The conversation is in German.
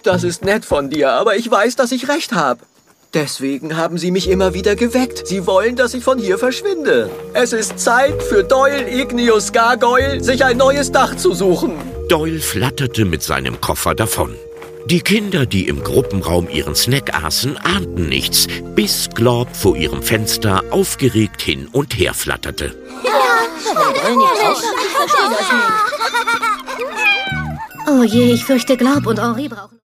Das ist nett von dir, aber ich weiß, dass ich recht habe. Deswegen haben sie mich immer wieder geweckt. Sie wollen, dass ich von hier verschwinde. Es ist Zeit für Doyle Igneous Gargoyle, sich ein neues Dach zu suchen. Doyle flatterte mit seinem Koffer davon. Die Kinder, die im Gruppenraum ihren Snack aßen, ahnten nichts, bis Glorp vor ihrem Fenster aufgeregt hin und her flatterte. Oh je, ich fürchte, Glorp und Henri brauchen...